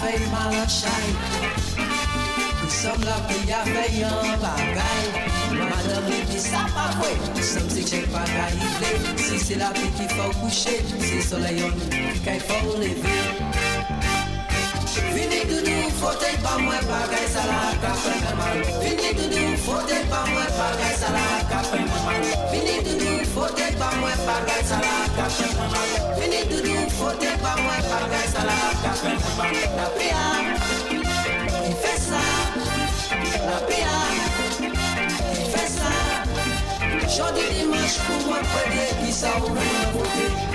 soleil mal en chaille. Nous sommes là pour y avoir un bagaille. Madame dit ça pas vrai. Nous sommes ces chèques bagaille. Si c'est la vie qu'il faut coucher, c'est le soleil en nous qu'il faut lever. Vini doudou, fauteuil pas moi, bagaille ça la café mal. Vini doudou, fauteuil pas moi, bagaille ça la café mal. Vini doudou, fauteuil pas moi, bagaille ça la café mal. Vini doudou, fauteuil pas moi, bagaille ça la café mal. La PA, il fait ça. La PA, il fait ça. Jeudi dimanche pour moi, près qui ça ouvre la beauté.